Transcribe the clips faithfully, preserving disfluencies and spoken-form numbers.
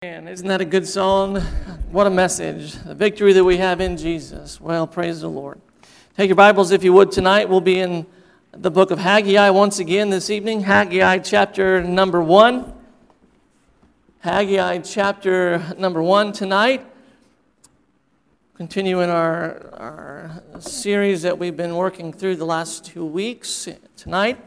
And isn't that a good song? What a message. The victory that we have in Jesus. Well, praise the Lord. Take your Bibles, if you would, tonight. We'll be in the book of Haggai once again this evening. Haggai chapter number one. Haggai chapter number one tonight. Continuing our, our series that we've been working through the last two weeks tonight.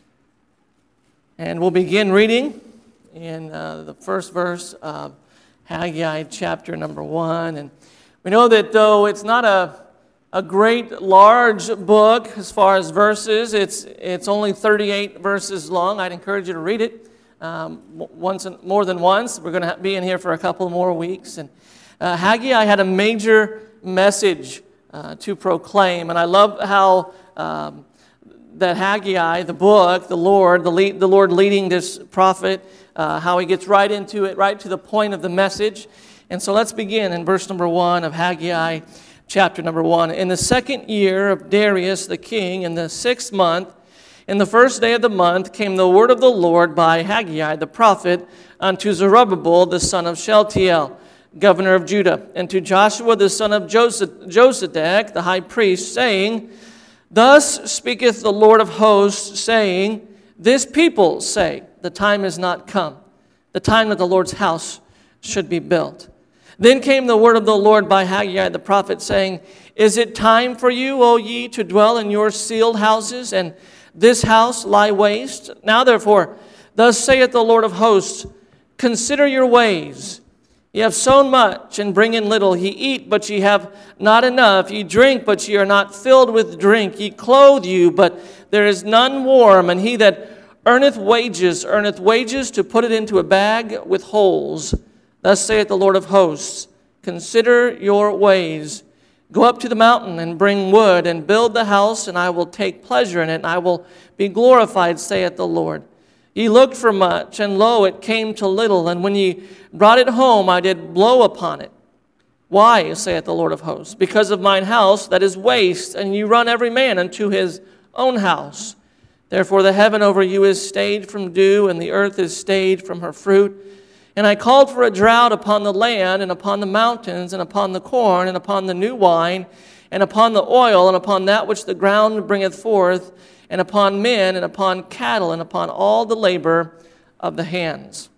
And we'll begin reading in uh, the first verse of Haggai chapter number one. And we know that though it's not a, a great large book as far as verses, it's it's only thirty-eight verses long. I'd encourage you to read it um, once and, more than once. We're going to be in here for a couple more weeks. And uh, Haggai had a major message uh, to proclaim. And I love how um, that Haggai, the book, the Lord, the, lead, the Lord leading this prophet, Uh, how he gets right into it, right to the point of the message. And so let's begin in verse number one of Haggai, chapter number one. In the second year of Darius the king, in the sixth month, in the first day of the month, came the word of the Lord by Haggai the prophet unto Zerubbabel the son of Shealtiel, governor of Judah, and to Joshua the son of Josedech the high priest, saying, Thus speaketh the Lord of hosts, saying, This people say, the time is not come, the time that the Lord's house should be built. Then came the word of the Lord by Haggai the prophet, saying, Is it time for you, O ye, to dwell in your sealed houses, and this house lie waste? Now therefore, thus saith the Lord of hosts, Consider your ways. Ye have sown much, and bring in little. Ye eat, but ye have not enough. Ye drink, but ye are not filled with drink. Ye clothe you, but there is none warm. And he that earneth wages, earneth wages to put it into a bag with holes. Thus saith the Lord of hosts, Consider your ways. Go up to the mountain and bring wood and build the house, and I will take pleasure in it, and I will be glorified, saith the Lord. Ye looked for much, and lo, it came to little, and when ye brought it home, I did blow upon it. Why, saith the Lord of hosts? Because of mine house that is waste, and ye run every man unto his own house. Therefore the heaven over you is stayed from dew, and the earth is stayed from her fruit. And I called for a drought upon the land, and upon the mountains, and upon the corn, and upon the new wine, and upon the oil, and upon that which the ground bringeth forth, and upon men, and upon cattle, and upon all the labor of the hands.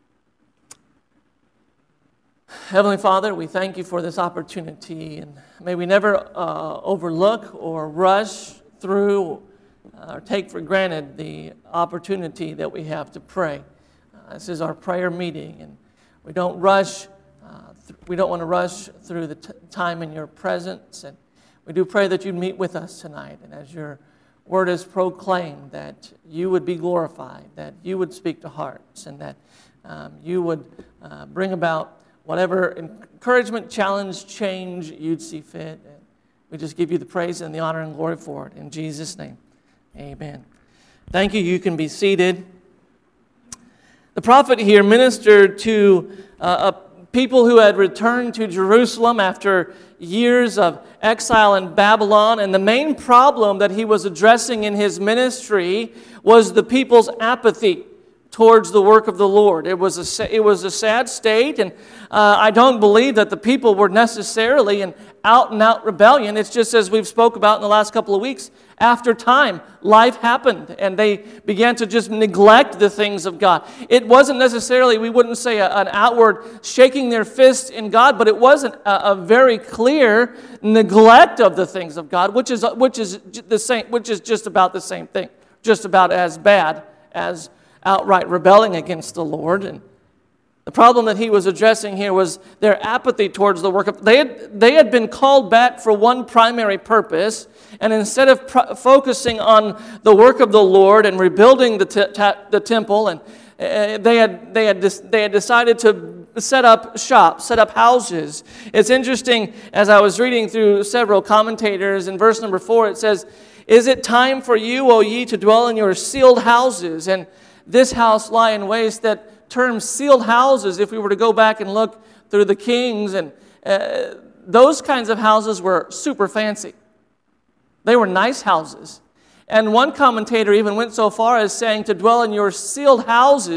Heavenly Father, we thank you for this opportunity, and may we never uh, overlook or rush through or take for granted the opportunity that we have to pray. Uh, this is our prayer meeting, and we don't rush. Uh, th- we don't want to rush through the t- time in your presence, and we do pray that you'd meet with us tonight. And as your word is proclaimed, that you would be glorified, that you would speak to hearts, and that um, you would uh, bring about whatever encouragement, challenge, change you'd see fit. And we just give you the praise and the honor and glory for it in Jesus' name. Amen. Thank you. You can be seated. The prophet here ministered to uh, a people who had returned to Jerusalem after years of exile in Babylon, and the main problem that he was addressing in his ministry was the people's apathy towards the work of the Lord. It was a, it was a sad state, and uh, I don't believe that the people were necessarily in out-and-out rebellion. It's just as we've spoke about in the last couple of weeks, after time, life happened, and they began to just neglect the things of God. It wasn't necessarily, we wouldn't say a, an outward shaking their fist in God, but it wasn't a, a very clear neglect of the things of God, which is which is the same, which is just about the same thing, just about as bad as outright rebelling against the Lord. And the problem that he was addressing here was their apathy towards the work of... They had, they had been called back for one primary purpose, and instead of pro- focusing on the work of the Lord and rebuilding the, t- ta- the temple, and uh, they had they had dis- they had decided to set up shops, set up houses. It's interesting, as I was reading through several commentators, in verse number four, it says, Is it time for you, O ye, to dwell in your sealed houses, and this house lie in waste? That term sealed houses, if we were to go back and look through the Kings, and uh, those kinds of houses were super fancy. They were nice houses. And one commentator even went so far as saying to dwell in your sealed houses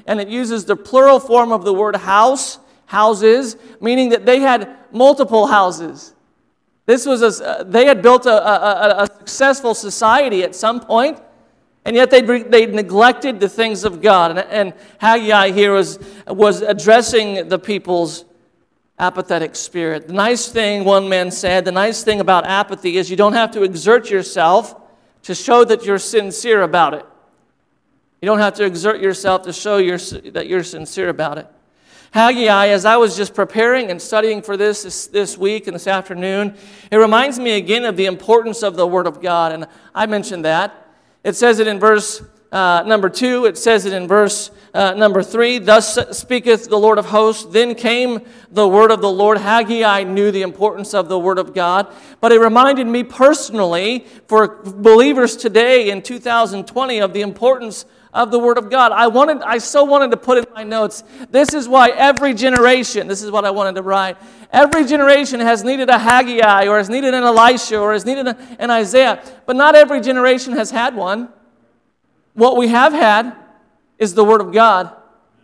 and it uses the plural form of the word house, houses, meaning that they had multiple houses. This was a, they had built a, a, a successful society at some point, and yet they they neglected the things of God. And, and Haggai here was, was addressing the people's apathetic spirit. The nice thing, one man said, the nice thing about apathy is you don't have to exert yourself to show that you're sincere about it. You don't have to exert yourself to show you're, that you're sincere about it. Haggai, as I was just preparing and studying for this, this this week and this afternoon, it reminds me again of the importance of the Word of God. And I mentioned that. It says it in verse uh, number two. It says it in verse uh, number three. Thus speaketh the Lord of hosts. Then came the word of the Lord. Haggai knew the importance of the Word of God. But it reminded me personally, for believers today in two thousand twenty, of the importance of the Word of God. I wanted, I so wanted to put in my notes, this is why every generation, this is what I wanted to write, every generation has needed a Haggai, or has needed an Elisha, or has needed an Isaiah, but not every generation has had one. What we have had is the Word of God.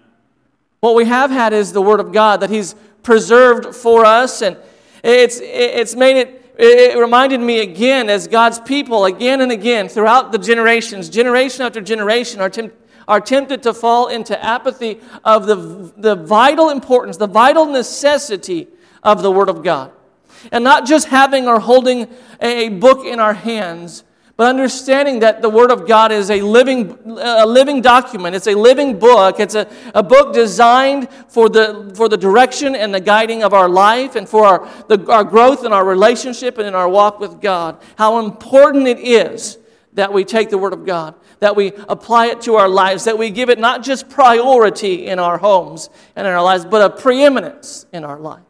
What we have had is the Word of God that He's preserved for us, and it's it's made it It reminded me again, as God's people, again and again, throughout the generations, generation after generation, are, temp- are tempted to fall into apathy of the, the vital importance, the vital necessity of the Word of God. And not just having or holding a book in our hands, but understanding that the Word of God is a living, a living document. It's a living book. It's a, a book designed for the, for the direction and the guiding of our life and for our, the, our growth in our relationship and in our walk with God. How important it is that we take the Word of God, that we apply it to our lives, that we give it not just priority in our homes and in our lives, but a preeminence in our lives.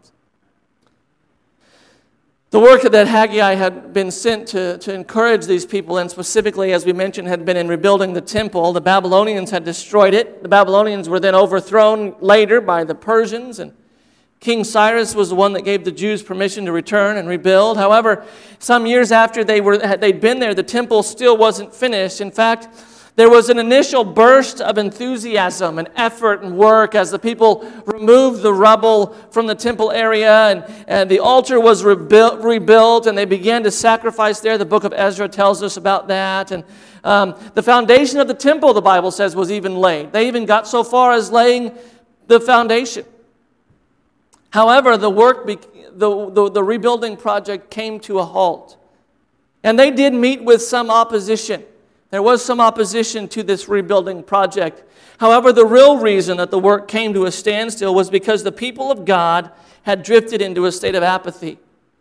The work that Haggai had been sent to, to encourage these people, and specifically, as we mentioned, had been in rebuilding the temple. The Babylonians had destroyed it. The Babylonians were then overthrown later by the Persians, and King Cyrus was the one that gave the Jews permission to return and rebuild. However, some years after they were, they'd been there, the temple still wasn't finished. In fact, there was an initial burst of enthusiasm and effort and work as the people removed the rubble from the temple area, and, and the altar was rebuilt, rebuilt, and they began to sacrifice there. The book of Ezra tells us about that. And um, the foundation of the temple, the Bible says, was even laid. They even got so far as laying the foundation. However, the work, be, the, the, the rebuilding project came to a halt. And they did meet with some opposition. There was some opposition to this rebuilding project. However, the real reason that the work came to a standstill was because the people of God had drifted into a state of apathy.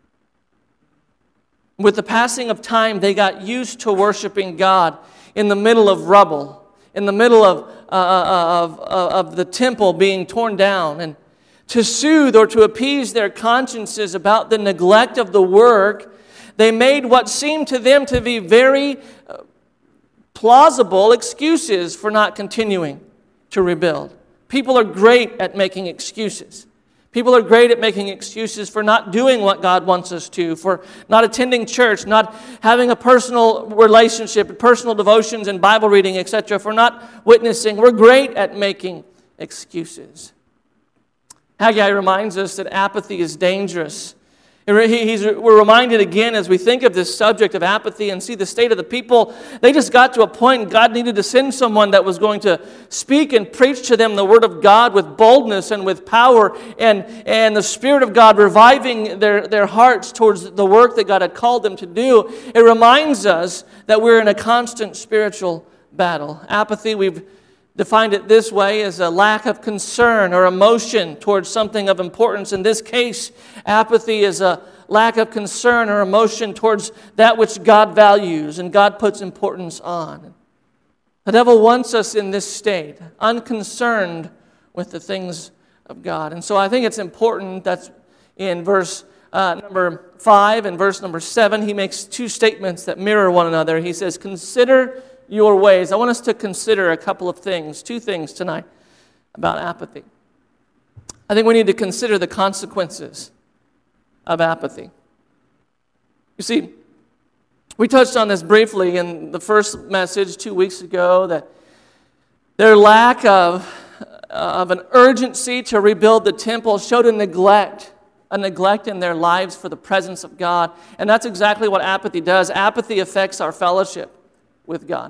With the passing of time, they got used to worshiping God in the middle of rubble, in the middle of, uh, of, of, of the temple being torn down. And to soothe or to appease their consciences about the neglect of the work, they made what seemed to them to be very uh, plausible excuses for not continuing to rebuild. People are great at making excuses. People are great at making excuses for not doing what God wants us to, for not attending church, not having a personal relationship, personal devotions and Bible reading, et cetera, for not witnessing. We're great at making excuses. Haggai reminds us that apathy is dangerous. He's, we're reminded again as we think of this subject of apathy and see the state of the people. They just got to a point God needed to send someone that was going to speak and preach to them the Word of God with boldness and with power, and, and the Spirit of God reviving their, their hearts towards the work that God had called them to do. It reminds us that we're in a constant spiritual battle. Apathy, we've defined it this way, as a lack of concern or emotion towards something of importance. In this case, apathy is a lack of concern or emotion towards that which God values and God puts importance on. The devil wants us in this state, unconcerned with the things of God. And so I think it's important, that's in verse uh, number five and verse number seven, he makes two statements that mirror one another. He says, consider your ways. I want us to consider a couple of things, two things tonight about apathy. I think we need to consider the consequences of apathy. You see, we touched on this briefly in the first message two weeks ago, that their lack of of an urgency to rebuild the temple showed a neglect, a neglect in their lives for the presence of God. And that's exactly what apathy does. Apathy affects our fellowship with God.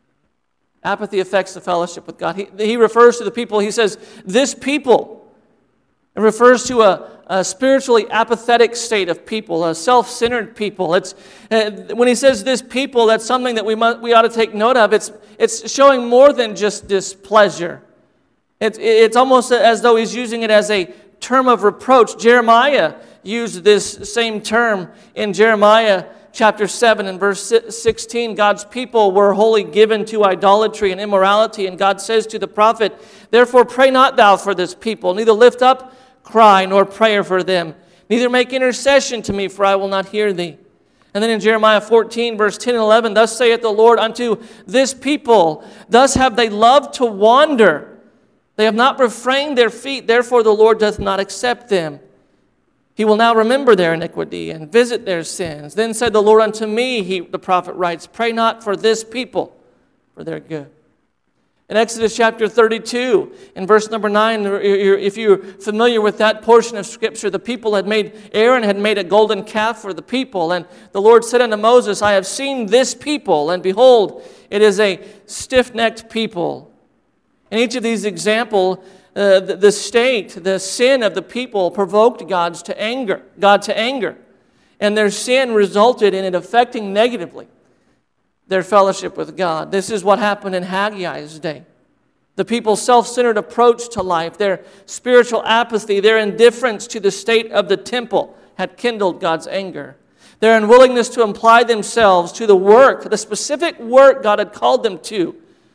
Apathy affects the fellowship with God. He, he refers to the people, he says, this people. It refers to a, a spiritually apathetic state of people, a self-centered people. It's uh, when he says this people, that's something that we must, we ought to take note of. It's it's showing more than just displeasure. It's it's almost as though he's using it as a term of reproach. Jeremiah used this same term in Jeremiah chapter seven and verse sixteen. God's people were wholly given to idolatry and immorality, and God says to the prophet, therefore pray not thou for this people, neither lift up cry nor prayer for them, neither make intercession to me, for I will not hear thee. And then in Jeremiah fourteen, verse ten and eleven, thus saith the Lord unto this people, thus have they loved to wander. They have not refrained their feet, therefore the Lord doth not accept them. He will now remember their iniquity and visit their sins. Then said the Lord unto me, he, the prophet writes, pray not for this people, for their good. In Exodus chapter thirty-two, in verse number nine, if you're familiar with that portion of Scripture, the people had made, Aaron had made a golden calf for the people. And the Lord said unto Moses, I have seen this people, and behold, it is a stiff-necked people. In each of these examples, uh, the, the state, the sin of the people provoked God's to anger, God to anger. And their sin resulted in it affecting negatively their fellowship with God. This is what happened in Haggai's day. The people's self-centered approach to life, their spiritual apathy, their indifference to the state of the temple had kindled God's anger. Their unwillingness to apply themselves to the work, the specific work God had called them to,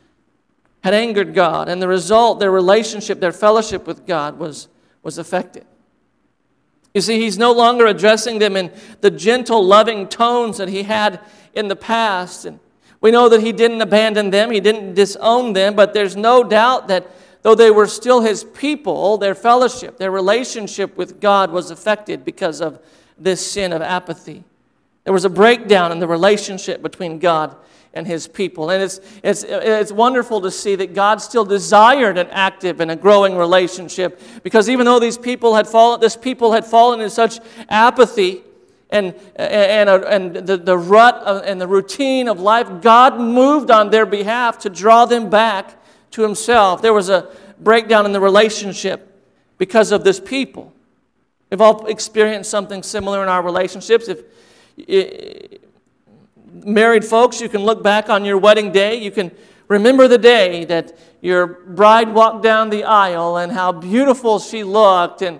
had angered God. And the result, their relationship, their fellowship with God was, was affected. You see, he's no longer addressing them in the gentle, loving tones that he had in the past. And we know that he didn't abandon them, he didn't disown them, but there's no doubt that though they were still his people, their fellowship, their relationship with God was affected because of this sin of apathy. There was a breakdown in the relationship between God and his people. And it's, it's, it's wonderful to see that God still desired an active and a growing relationship, because even though these people had fallen, this people had fallen in such apathy, And and and the, the rut of, and the routine of life, God moved on their behalf to draw them back to himself. There was a breakdown in the relationship because of this people. We've all experienced something similar in our relationships. If, if married folks, you can look back on your wedding day. You can remember the day that your bride walked down the aisle and how beautiful she looked, and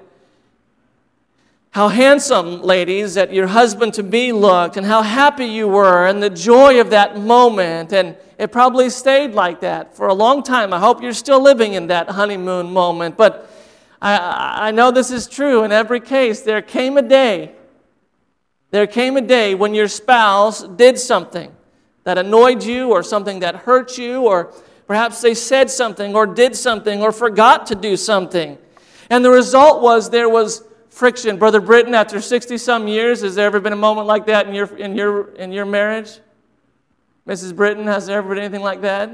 how handsome, ladies, that your husband-to-be looked, and how happy you were, and the joy of that moment. And it probably stayed like that for a long time. I hope you're still living in that honeymoon moment. But I, I know this is true in every case. There came a day, there came a day when your spouse did something that annoyed you, or something that hurt you, or perhaps they said something, or did something, or forgot to do something. And the result was there was friction. Brother Britton, after sixty-some years, has there ever been a moment like that in your in your in your marriage? Missus Britton, has there ever been anything like that?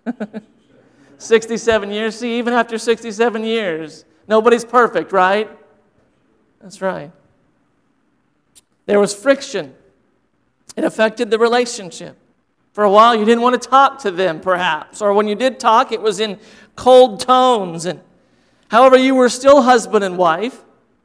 sixty-seven years. See, even after sixty-seven years, nobody's perfect, right? That's right. There was friction. It affected the relationship. For a while, you didn't want to talk to them, perhaps, or when you did talk, it was in cold tones. And however, you were still husband and wife.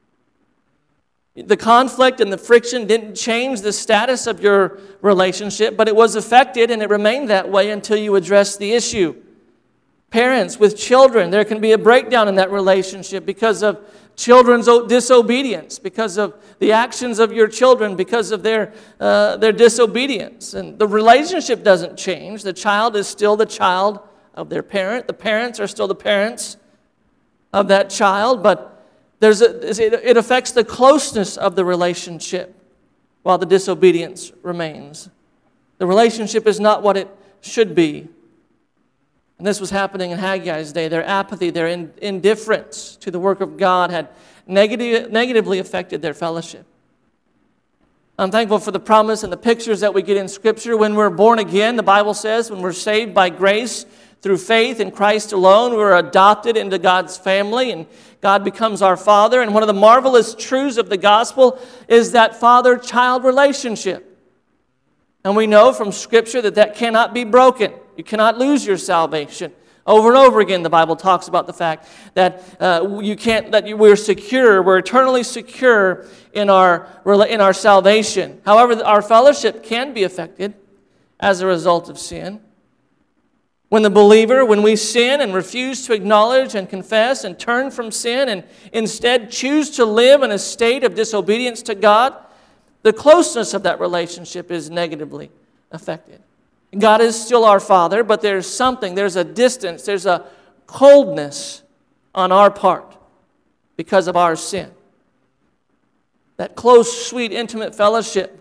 The conflict and the friction didn't change the status of your relationship, but it was affected, and it remained that way until you addressed the issue. Parents with children, there can be a breakdown in that relationship because of children's disobedience, because of the actions of your children, because of their uh, their disobedience. And the relationship doesn't change. The child is still the child of their parent. The parents are still the parents of that child, but There's a, it affects the closeness of the relationship while the disobedience remains. The relationship is not what it should be. And this was happening in Haggai's day. Their apathy, their in, indifference to the work of God had negative, negatively affected their fellowship. I'm thankful for the promise and the pictures that we get in Scripture. When we're born again, the Bible says, when we're saved by grace Through faith in Christ alone, we're adopted into God's family, and God becomes our Father. And one of the marvelous truths of the gospel is that father-child relationship. And we know from Scripture that that cannot be broken. You cannot lose your salvation. Over and over again, the Bible talks about the fact that uh, you can't, that you, we're secure, we're eternally secure in our in our salvation. However, our fellowship can be affected as a result of sin. When the believer, when we sin and refuse to acknowledge and confess and turn from sin and instead choose to live in a state of disobedience to God, the closeness of that relationship is negatively affected. God is still our Father, but there's something, there's a distance, there's a coldness on our part because of our sin. That close, sweet, intimate fellowship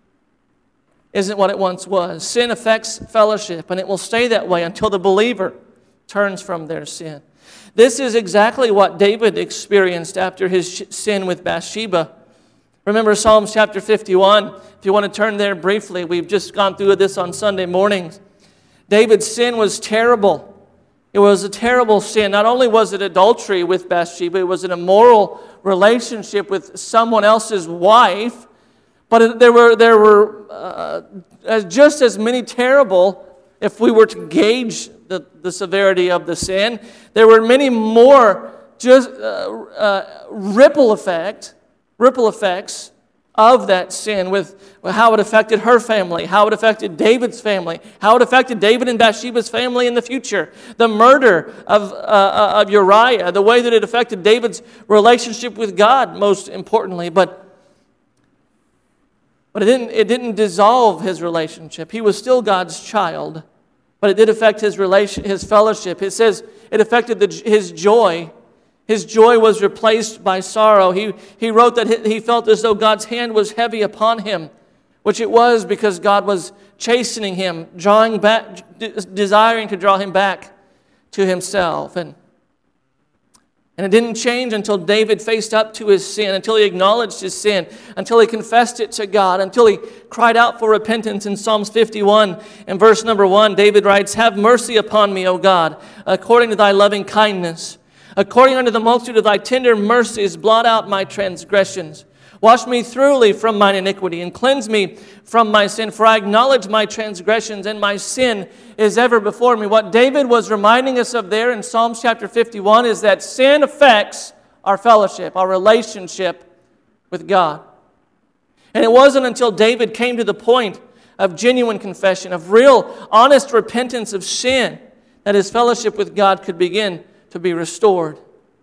isn't what it once was. Sin affects fellowship, and it will stay that way until the believer turns from their sin. This is exactly what David experienced after his sin with Bathsheba. Remember Psalms chapter fifty-one. If you want to turn there briefly, we've just gone through this on Sunday mornings. David's sin was terrible. It was a terrible sin. Not only was it adultery with Bathsheba, it was an immoral relationship with someone else's wife. But there were there were uh, just as many terrible, if we were to gauge the, the severity of the sin, there were many more just uh, uh, ripple effect, ripple effects of that sin with how it affected her family, how it affected David's family, how it affected David and Bathsheba's family in the future, the murder of, uh, of Uriah, the way that it affected David's relationship with God, most importantly. But But it didn't, it didn't dissolve his relationship. He was still God's child, but it did affect his relation, his fellowship. It says it affected the, his joy. His joy was replaced by sorrow. He, he wrote that he felt as though God's hand was heavy upon him, which it was because God was chastening him, drawing back, desiring to draw him back to himself. And And it didn't change until David faced up to his sin, until he acknowledged his sin, until he confessed it to God, until he cried out for repentance. In Psalms fifty-one and verse number one, David writes, "Have mercy upon me, O God, according to thy loving kindness. According unto the multitude of thy tender mercies, blot out my transgressions. Wash me thoroughly from mine iniquity, and cleanse me from my sin. For I acknowledge my transgressions, and my sin is ever before me." What David was reminding us of there in Psalms chapter fifty-one is that sin affects our fellowship, our relationship with God. And it wasn't until David came to the point of genuine confession, of real, honest repentance of sin, that his fellowship with God could begin to be restored.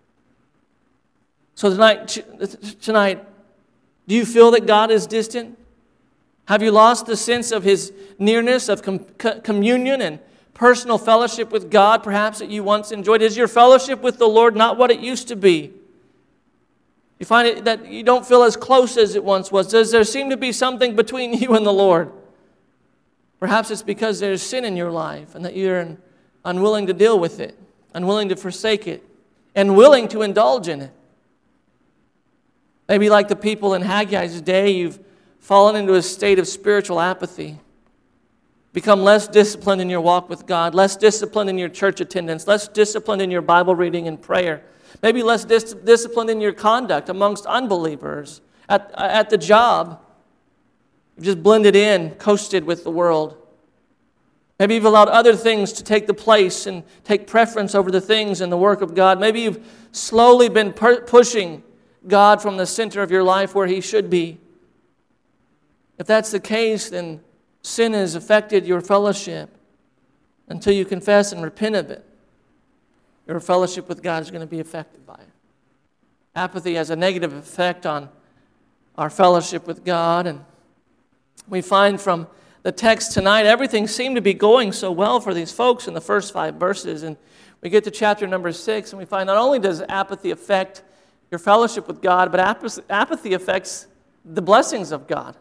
So tonight, tonight, do you feel that God is distant? Have you lost the sense of His nearness, of com- communion and personal fellowship with God, perhaps that you once enjoyed? Is your fellowship with the Lord not what it used to be? You find it that you don't feel as close as it once was. Does there seem to be something between you and the Lord? Perhaps it's because there's sin in your life and that you're unwilling to deal with it, unwilling to forsake it, and willing to indulge in it. Maybe like the people in Haggai's day, you've fallen into a state of spiritual apathy, become less disciplined in your walk with God, less disciplined in your church attendance, less disciplined in your Bible reading and prayer, maybe less dis- disciplined in your conduct amongst unbelievers, at, at the job. You've just blended in, coasted with the world. Maybe you've allowed other things to take the place and take preference over the things in the work of God. Maybe you've slowly been per- pushing God from the center of your life where He should be. If that's the case, then sin has affected your fellowship. Until you confess and repent of it, your fellowship with God is going to be affected by it. Apathy has a negative effect on our fellowship with God. And we find from the text tonight, everything seemed to be going so well for these folks in the first five verses. And we get to chapter number six, and we find not only does apathy affect your fellowship with God, but apathy affects the blessings of God.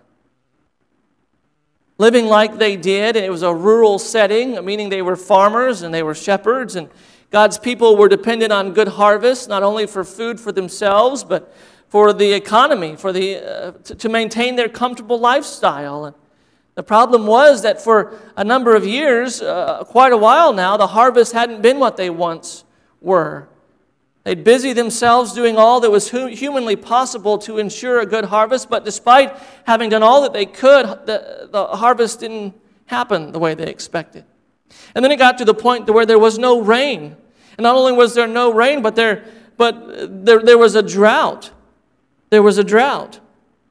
Living like they did, and it was a rural setting, meaning they were farmers and they were shepherds, and God's people were dependent on good harvests, not only for food for themselves, but for the economy, for the uh, to, to maintain their comfortable lifestyle. And The problem was that for a number of years, uh, quite a while now, the harvest hadn't been what they once were. They'd busy themselves doing all that was hu- humanly possible to ensure a good harvest, but despite having done all that they could, the, the harvest didn't happen the way they expected. And then it got to the point to where there was no rain. And not only was there no rain, but there, but there, there was a drought. There was a drought.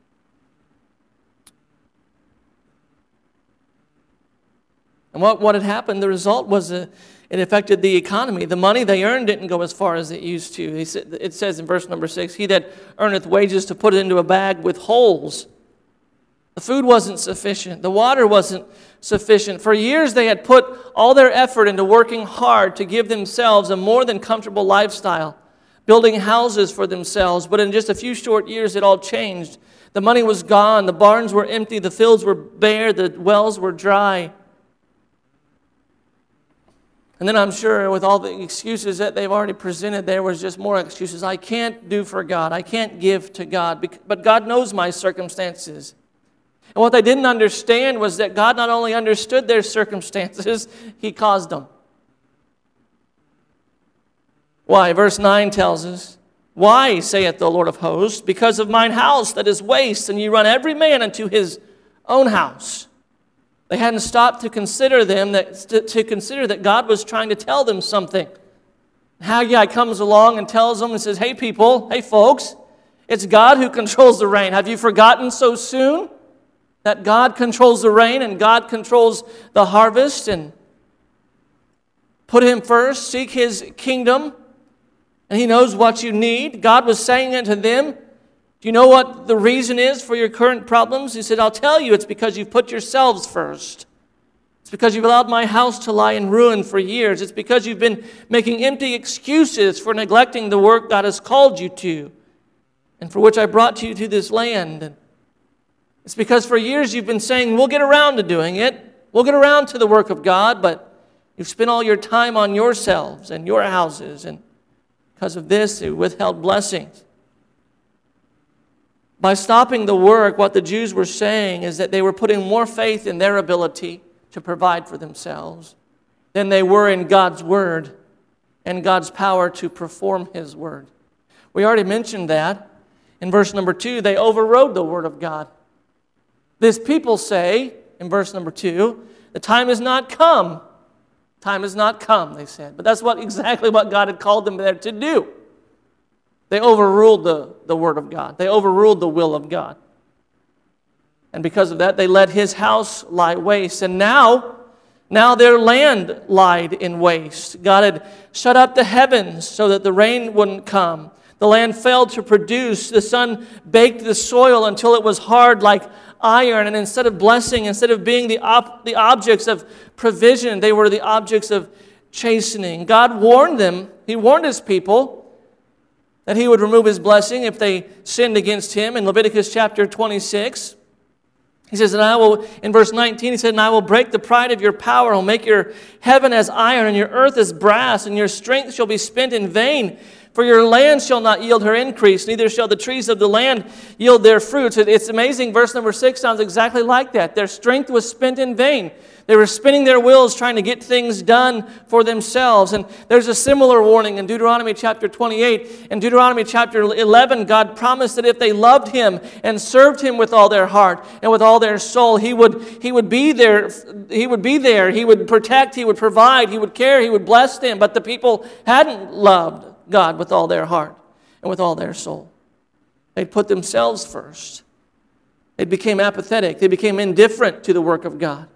And what, what had happened, the result was a, it affected the economy. The money they earned didn't go as far as it used to. He said, it says in verse number six, he that earneth wages to put it into a bag with holes. The food wasn't sufficient. The water wasn't sufficient. For years they had put all their effort into working hard to give themselves a more than comfortable lifestyle, building houses for themselves. But in just a few short years it all changed. The money was gone. The barns were empty. The fields were bare. The wells were dry. And then I'm sure with all the excuses that they've already presented, there was just more excuses. I can't do for God. I can't give to God. But God knows my circumstances. And what they didn't understand was that God not only understood their circumstances, He caused them. Why? Verse nine tells us, why, saith the Lord of hosts, because of mine house that is waste, and ye run every man unto his own house. They hadn't stopped to consider them, that, to, to consider that God was trying to tell them something. Haggai comes along and tells them and says, hey people, hey folks, it's God who controls the rain. Have you forgotten so soon that God controls the rain and God controls the harvest? And put Him first, seek His kingdom, and He knows what you need. God was saying unto them, do you know what the reason is for your current problems? He said, I'll tell you, it's because you've put yourselves first. It's because you've allowed my house to lie in ruin for years. It's because you've been making empty excuses for neglecting the work God has called you to and for which I brought you to this land. It's because for years you've been saying, we'll get around to doing it. We'll get around to the work of God, but you've spent all your time on yourselves and your houses, and because of this, you withheld blessings. By stopping the work, what the Jews were saying is that they were putting more faith in their ability to provide for themselves than they were in God's word and God's power to perform His word. We already mentioned that. In verse number two, they overrode the word of God. This people say, in verse number two, the time has not come. Time has not come, they said. But that's what exactly what God had called them there to do. They overruled the, the word of God. They overruled the will of God. And because of that, they let His house lie waste. And now, now their land lied in waste. God had shut up the heavens so that the rain wouldn't come. The land failed to produce. The sun baked the soil until it was hard like iron. And instead of blessing, instead of being the, op- the objects of provision, they were the objects of chastening. God warned them. He warned His people that He would remove His blessing if they sinned against Him. In Leviticus chapter twenty-six, He says, and I will, in verse nineteen, He said, and I will break the pride of your power. I'll make your heaven as iron and your earth as brass, and your strength shall be spent in vain. For your land shall not yield her increase, neither shall the trees of the land yield their fruits. It's amazing. Verse number six sounds exactly like that. Their strength was spent in vain. They were spinning their wheels trying to get things done for themselves. And there's a similar warning in Deuteronomy chapter twenty-eight. In Deuteronomy chapter eleven, God promised that if they loved Him and served Him with all their heart and with all their soul, He would, he would be there. He would be there. He would protect. He would provide. He would care. He would bless them. But the people hadn't loved God with all their heart and with all their soul. They'd put themselves first. They became apathetic. They became indifferent to the work of God.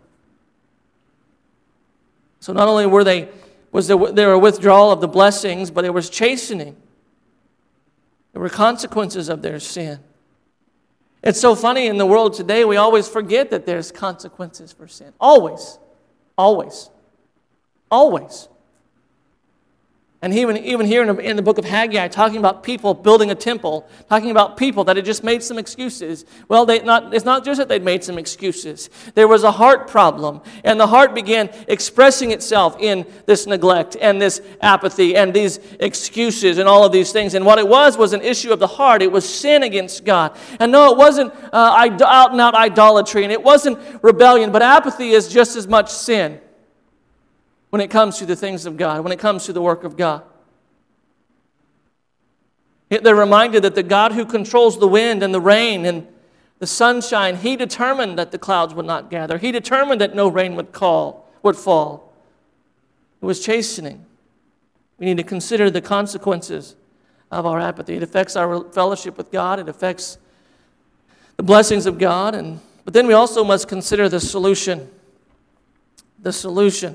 So not only were they, was there, there a withdrawal of the blessings, but there was chastening. There were consequences of their sin. It's so funny in the world today, we always forget that there's consequences for sin. Always. Always. Always. And even, even here in the, in the book of Haggai, talking about people building a temple, talking about people that had just made some excuses. Well, they not, it's not just that they'd made some excuses. There was a heart problem, and the heart began expressing itself in this neglect and this apathy and these excuses and all of these things. And what it was was an issue of the heart. It was sin against God. And no, it wasn't uh, out and out idolatry, and it wasn't rebellion, but apathy is just as much sin when it comes to the things of God, when it comes to the work of God. They're reminded that the God who controls the wind and the rain and the sunshine, He determined that the clouds would not gather. He determined that no rain would call, would fall. It was chastening. We need to consider the consequences of our apathy. It affects our fellowship with God. It affects the blessings of God. And but then we also must consider the solution. The solution.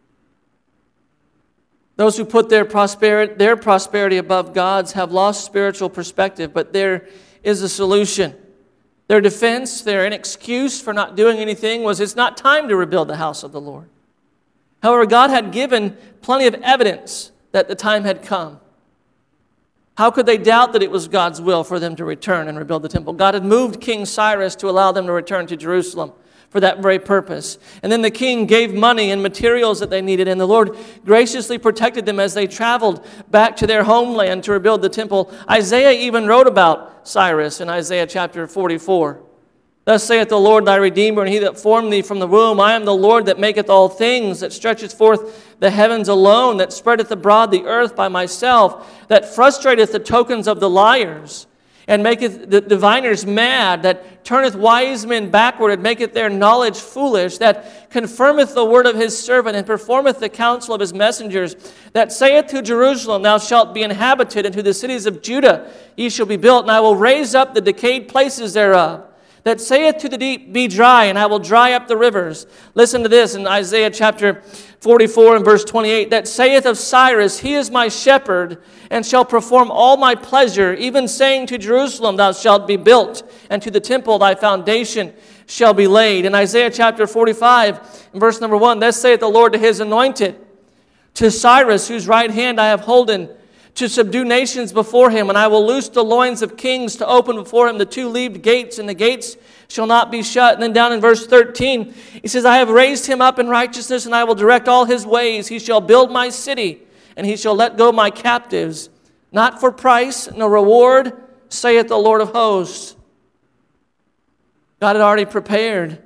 Those who put their prosperity, their prosperity above God's have lost spiritual perspective, but there is a solution. Their defense, their excuse for not doing anything was it's not time to rebuild the house of the Lord. However, God had given plenty of evidence that the time had come. How could they doubt that it was God's will for them to return and rebuild the temple? God had moved King Cyrus to allow them to return to Jerusalem for that very purpose. And then the king gave money and materials that they needed, and the Lord graciously protected them as they traveled back to their homeland to rebuild the temple. Isaiah even wrote about Cyrus in Isaiah chapter forty-four. Thus saith the Lord thy Redeemer, and He that formed thee from the womb. I am the Lord that maketh all things, that stretcheth forth the heavens alone, that spreadeth abroad the earth by myself, that frustrateth the tokens of the liars, and maketh the diviners mad, that turneth wise men backward, and maketh their knowledge foolish, that confirmeth the word of His servant, and performeth the counsel of His messengers, that saith to Jerusalem, thou shalt be inhabited, and to the cities of Judah ye shall be built, and I will raise up the decayed places thereof, that saith to the deep, be dry, and I will dry up the rivers. Listen to this in Isaiah chapter forty-four and verse twenty-eight, that saith of Cyrus, He is my shepherd, and shall perform all my pleasure, even saying to Jerusalem, thou shalt be built, and to the temple thy foundation shall be laid. In Isaiah chapter forty-five, in verse number one, thus saith the Lord to His anointed, to Cyrus, whose right hand I have holden, to subdue nations before him, and I will loose the loins of kings, to open before him the two-leaved gates, and the gates shall not be shut. And then down in verse thirteen, he says, I have raised him up in righteousness, and I will direct all his ways. He shall build my city, and he shall let go my captives, not for price nor reward, saith the Lord of hosts. God had already prepared.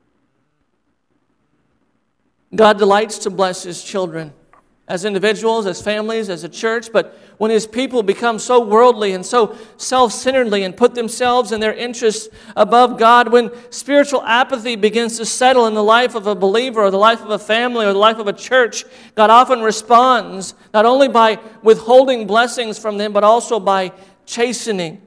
God delights to bless His children, as individuals, as families, as a church. But when His people become so worldly and so self-centeredly and put themselves and their interests above God, when spiritual apathy begins to settle in the life of a believer or the life of a family or the life of a church, God often responds not only by withholding blessings from them, but also by chastening.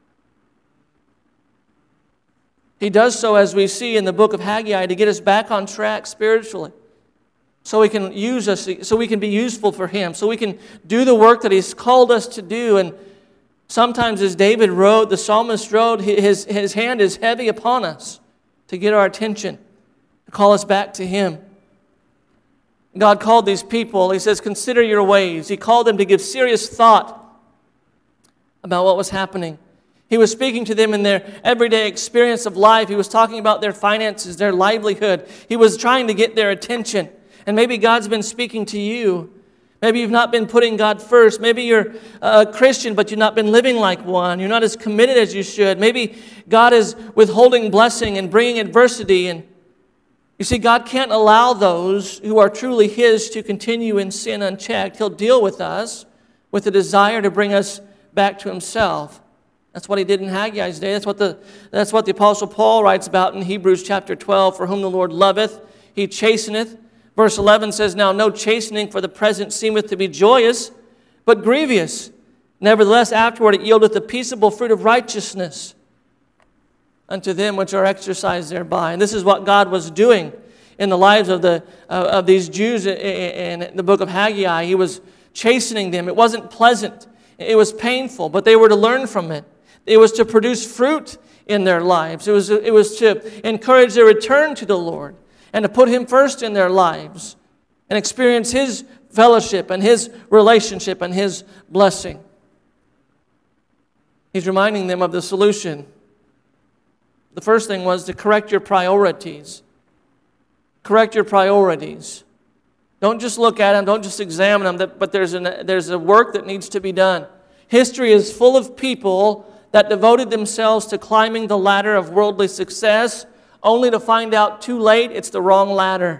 He does so, as we see in the book of Haggai, to get us back on track spiritually. So He can use us, so we can be useful for Him, so we can do the work that He's called us to do. And sometimes, as David wrote, the psalmist wrote, his, his hand is heavy upon us to get our attention, to call us back to Him. God called these people, He says, consider your ways. He called them to give serious thought about what was happening. He was speaking to them in their everyday experience of life. He was talking about their finances, their livelihood. He was trying to get their attention. And maybe God's been speaking to you. Maybe you've not been putting God first. Maybe you're a Christian, but you've not been living like one. You're not as committed as you should. Maybe God is withholding blessing and bringing adversity. And you see, God can't allow those who are truly His to continue in sin unchecked. He'll deal with us with a desire to bring us back to Himself. That's what He did in Haggai's day. That's what the, that's what the Apostle Paul writes about in Hebrews chapter twelve. For whom the Lord loveth, He chasteneth. Verse eleven says, now no chastening for the present seemeth to be joyous, but grievous. Nevertheless, afterward it yieldeth the peaceable fruit of righteousness unto them which are exercised thereby. And this is what God was doing in the lives of the uh, of these Jews in the book of Haggai. He was chastening them. It wasn't pleasant. It was painful, but they were to learn from it. It was to produce fruit in their lives. It was, it was to encourage their return to the Lord, and to put Him first in their lives and experience His fellowship and His relationship and His blessing. He's reminding them of the solution. The first thing was to correct your priorities. Correct your priorities. Don't just look at them, don't just examine them, but there's, an, there's a work that needs to be done. History is full of people that devoted themselves to climbing the ladder of worldly success, only to find out too late it's the wrong ladder.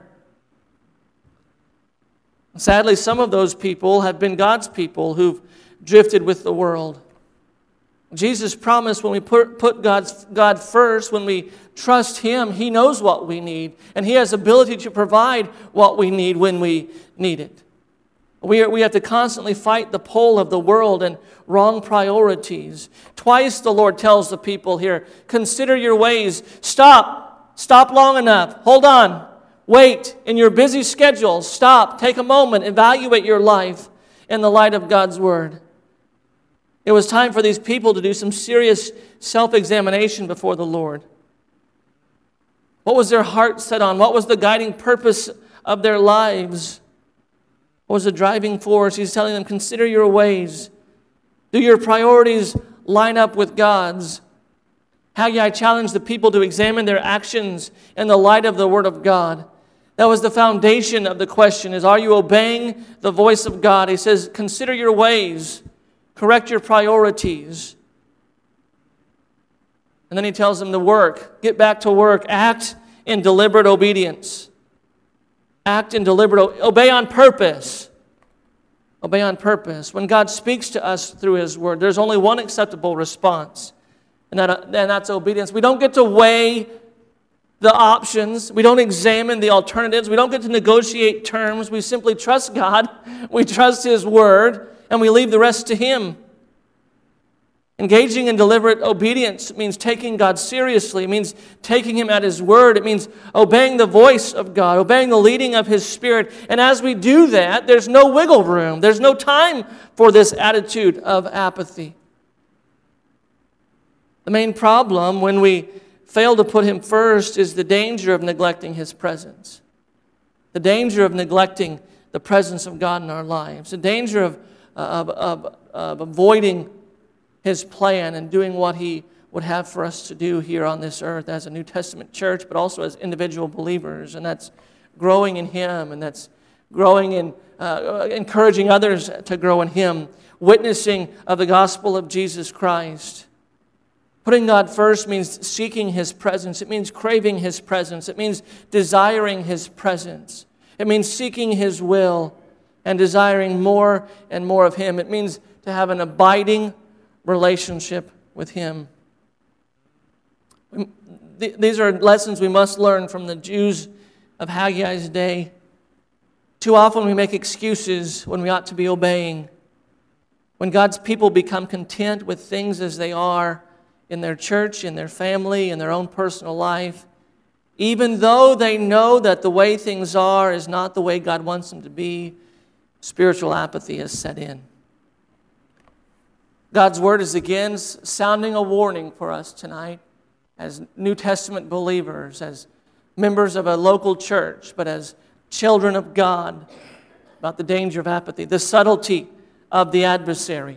Sadly, some of those people have been God's people who've drifted with the world. Jesus promised when we put, put God's, God first, when we trust Him, He knows what we need. And He has the ability to provide what we need when we need it. We, are, we have to constantly fight the pull of the world and wrong priorities. Twice the Lord tells the people here, consider your ways. Stop. Stop long enough. Hold on. Wait. In your busy schedule, stop. Take a moment. Evaluate your life in the light of God's Word. It was time for these people to do some serious self-examination before the Lord. What was their heart set on? What was the guiding purpose of their lives? What was the driving force? He's telling them, consider your ways. Do your priorities line up with God's? Haggai challenged the people to examine their actions in the light of the Word of God. That was the foundation of the question, is are you obeying the voice of God? He says, consider your ways. Correct your priorities. And then he tells them to work. Get back to work. Act in deliberate obedience. Act in deliberate, obey on purpose. Obey on purpose. When God speaks to us through His Word, there's only one acceptable response, and, that, and that's obedience. We don't get to weigh the options. We don't examine the alternatives. We don't get to negotiate terms. We simply trust God. We trust His Word. And we leave the rest to Him. Engaging in deliberate obedience means taking God seriously. It means taking Him at His word. It means obeying the voice of God, obeying the leading of His Spirit. And as we do that, there's no wiggle room. There's no time for this attitude of apathy. The main problem when we fail to put Him first is the danger of neglecting His presence. The danger of neglecting the presence of God in our lives. The danger of Of, of, of avoiding His plan and doing what He would have for us to do here on this earth as a New Testament church, but also as individual believers. And that's growing in Him, and that's growing in, uh, encouraging others to grow in Him, witnessing of the gospel of Jesus Christ. Putting God first means seeking His presence. It means craving His presence. It means desiring His presence. It means seeking His will and desiring more and more of Him. It means to have an abiding relationship with Him. These are lessons we must learn from the Jews of Haggai's day. Too often we make excuses when we ought to be obeying. When God's people become content with things as they are in their church, in their family, in their own personal life, even though they know that the way things are is not the way God wants them to be, spiritual apathy has set in. God's Word is again sounding a warning for us tonight as New Testament believers, as members of a local church, but as children of God, about the danger of apathy, the subtlety of the adversary.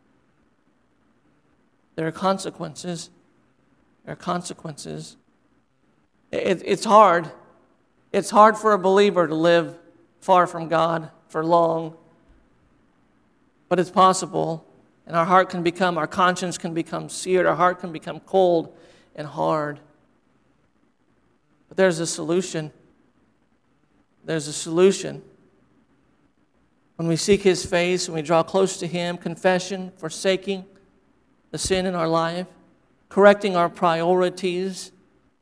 There are consequences. There are consequences. It, it's hard. It's hard for a believer to live far from God for long, but it's possible, and our heart can become, our conscience can become seared, our heart can become cold and hard. But there's a solution. There's a solution. When we seek His face, when we draw close to Him, confession, forsaking the sin in our life, correcting our priorities,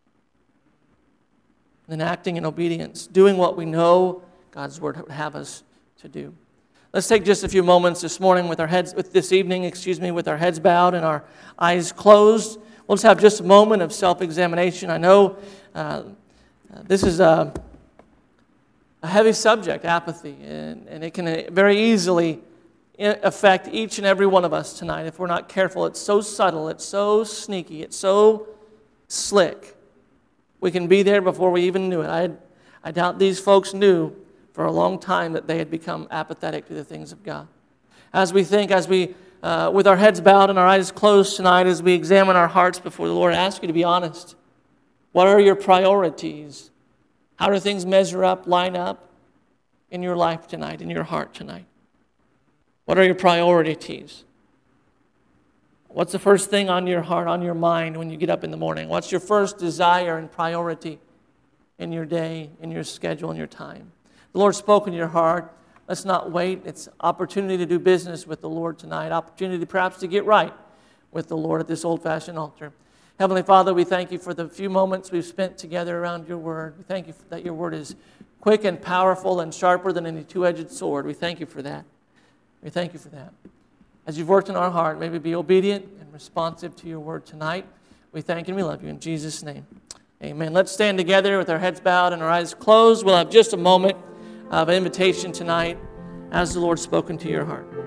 and acting in obedience, doing what we know God's Word would have us to do. Let's take just a few moments this morning with our heads, with this evening, excuse me, with our heads bowed and our eyes closed. We'll just have just a moment of self-examination. I know uh, this is a, a heavy subject, apathy, and, and it can very easily affect each and every one of us tonight if we're not careful. It's so subtle, it's so sneaky, it's so slick. We can be there before we even knew it. I, I doubt these folks knew for a long time that they had become apathetic to the things of God. As we think, as we, uh, with our heads bowed and our eyes closed tonight, as we examine our hearts before the Lord, I ask you to be honest. What are your priorities? How do things measure up, line up in your life tonight, in your heart tonight? What are your priorities? What's the first thing on your heart, on your mind when you get up in the morning? What's your first desire and priority in your day, in your schedule, in your time? The Lord spoke in your heart. Let's not wait. It's opportunity to do business with the Lord tonight. Opportunity perhaps to get right with the Lord at this old-fashioned altar. Heavenly Father, we thank you for the few moments we've spent together around your word. We thank you that your word is quick and powerful and sharper than any two-edged sword. We thank you for that. We thank you for that. As you've worked in our heart, may we be obedient and responsive to your word tonight. We thank you and we love you in Jesus' name. Amen. Let's stand together with our heads bowed and our eyes closed. We'll have just a moment of invitation tonight as the Lord's spoken to your heart.